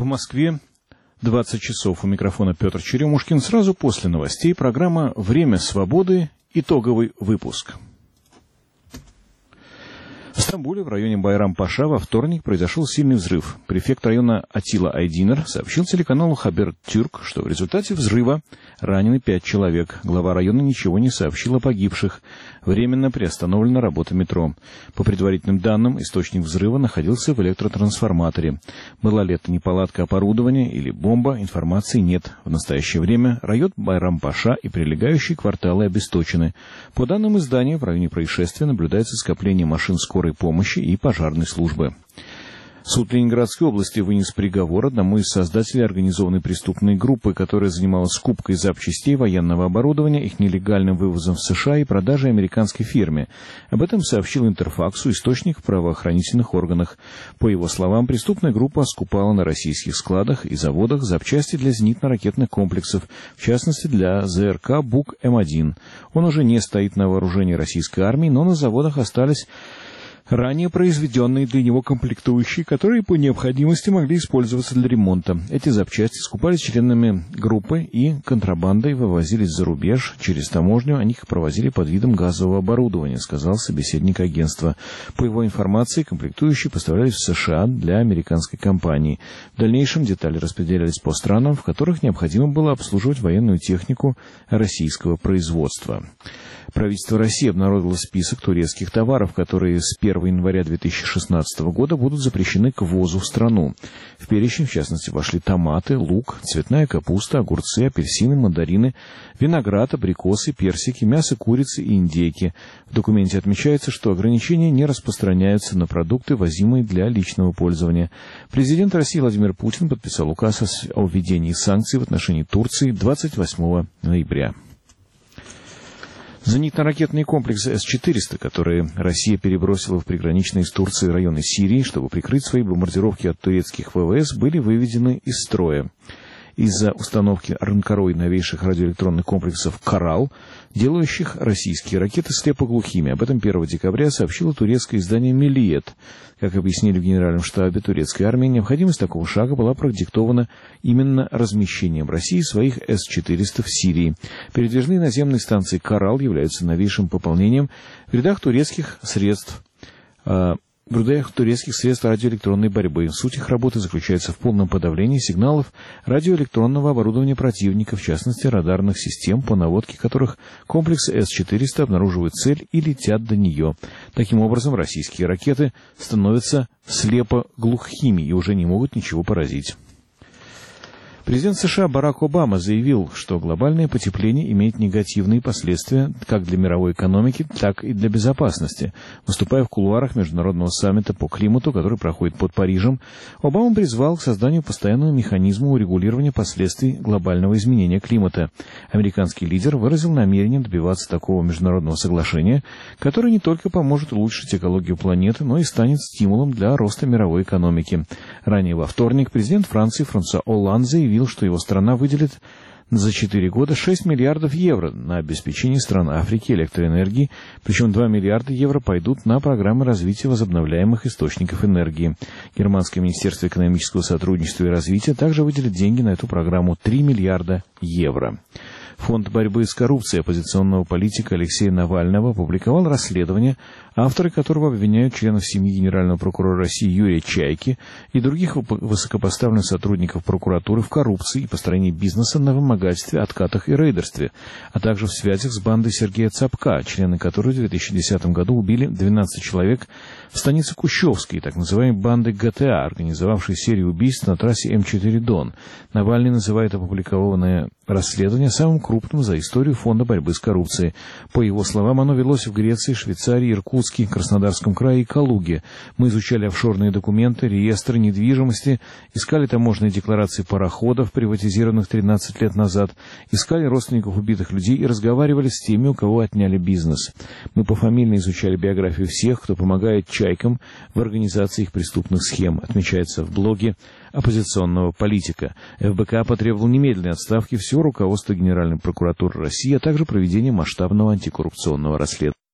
В Москве 20 часов. У микрофона Петр Черемушкин. Сразу после новостей программа «Время свободы». Итоговый выпуск. В Стамбуле в районе Байрам-Паша во вторник произошел сильный взрыв. Префект района Атила Айдинер сообщил телеканалу Хабертюрк, что в результате взрыва ранены 5 человек. Глава района ничего не сообщил о погибших. Временно приостановлена работа метро. По предварительным данным, источник взрыва находился в электротрансформаторе. Была ли это неполадка оборудования или бомба, информации нет. В настоящее время район Байрам-Паша и прилегающие кварталы обесточены. По данным издания, в районе происшествия наблюдается скопление машин скорой помощи и пожарной службы. Суд Ленинградской области вынес приговор одному из создателей организованной преступной группы, которая занималась скупкой запчастей военного оборудования, их нелегальным вывозом в США и продажей американской фирме. Об этом сообщил Интерфаксу источник в правоохранительных органах. По его словам, преступная группа скупала на российских складах и заводах запчасти для зенитно-ракетных комплексов, в частности для ЗРК БУК-М1. Он уже не стоит на вооружении российской армии, но на заводах остались ранее произведенные для него комплектующие, которые по необходимости могли использоваться для ремонта. Эти запчасти скупались членами группы и контрабандой вывозились за рубеж. Через таможню они их провозили под видом газового оборудования, сказал собеседник агентства. По его информации, комплектующие поставлялись в США для американской компании. В дальнейшем детали распределялись по странам, в которых необходимо было обслуживать военную технику российского производства. Правительство России обнародовало список турецких товаров, которые с 1 января 2016 года будут запрещены к ввозу в страну. В перечень, в частности, вошли томаты, лук, цветная капуста, огурцы, апельсины, мандарины, виноград, абрикосы, персики, мясо курицы и индейки. В документе отмечается, что ограничения не распространяются на продукты, возимые для личного пользования. Президент России Владимир Путин подписал указ о введении санкций в отношении Турции 28 ноября. Зенитно-ракетные комплексы С-400, которые Россия перебросила в приграничные с Турцией районы Сирии, чтобы прикрыть свои бомбардировки от турецких ВВС, были выведены из строя. Из-за установки ранкорой новейших радиоэлектронных комплексов «Коралл», делающих российские ракеты слепоглухими. Об этом 1 декабря сообщило турецкое издание «Миллиет». Как объяснили в Генеральном штабе турецкой армии, необходимость такого шага была продиктована именно размещением России своих С-400 в Сирии. Передвижные наземные станции «Коралл» являются новейшим пополнением в рядах турецких средств радиоэлектронной борьбы. Суть их работы заключается в полном подавлении сигналов радиоэлектронного оборудования противника, в частности радарных систем, по наводке которых комплексы С-400 обнаруживают цель и летят до нее. Таким образом, российские ракеты становятся слепоглухими и уже не могут ничего поразить. Президент США Барак Обама заявил, что глобальное потепление имеет негативные последствия как для мировой экономики, так и для безопасности. Выступая в кулуарах Международного саммита по климату, который проходит под Парижем, Обама призвал к созданию постоянного механизма урегулирования последствий глобального изменения климата. Американский лидер выразил намерение добиваться такого международного соглашения, которое не только поможет улучшить экологию планеты, но и станет стимулом для роста мировой экономики. Ранее во вторник президент Франции Франсуа Олланд заявил, что его страна выделит за 4 года 6 миллиардов евро на обеспечение стран Африки электроэнергией, причем 2 миллиарда евро пойдут на программы развития возобновляемых источников энергии. Германское министерство экономического сотрудничества и развития также выделит деньги на эту программу 3 миллиарда евро. Фонд борьбы с коррупцией оппозиционного политика Алексея Навального опубликовал расследование, авторы которого обвиняют членов семьи генерального прокурора России Юрия Чайки и других высокопоставленных сотрудников прокуратуры в коррупции и построении бизнеса на вымогательстве, откатах и рейдерстве, а также в связях с бандой Сергея Цапка, члены которой в 2010 году убили 12 человек в станице Кущевской, так называемой банды ГТА, организовавшей серию убийств на трассе М4 Дон. Навальный называет опубликованное расследование самым крупным за историю Фонда борьбы с коррупцией. По его словам, оно велось в Греции, Швейцарии, Иркутске, Краснодарском крае и Калуге. Мы изучали офшорные документы, реестры недвижимости, искали таможенные декларации пароходов, приватизированных 13 лет назад, искали родственников убитых людей и разговаривали с теми, у кого отняли бизнес. Мы пофамильно изучали биографию всех, кто помогает чайкам в организации их преступных схем, отмечается в блоге оппозиционного политика. ФБК потребовал немедленной отставки всего руководства Генеральной прокуратуры России, а также проведения масштабного антикоррупционного расследования.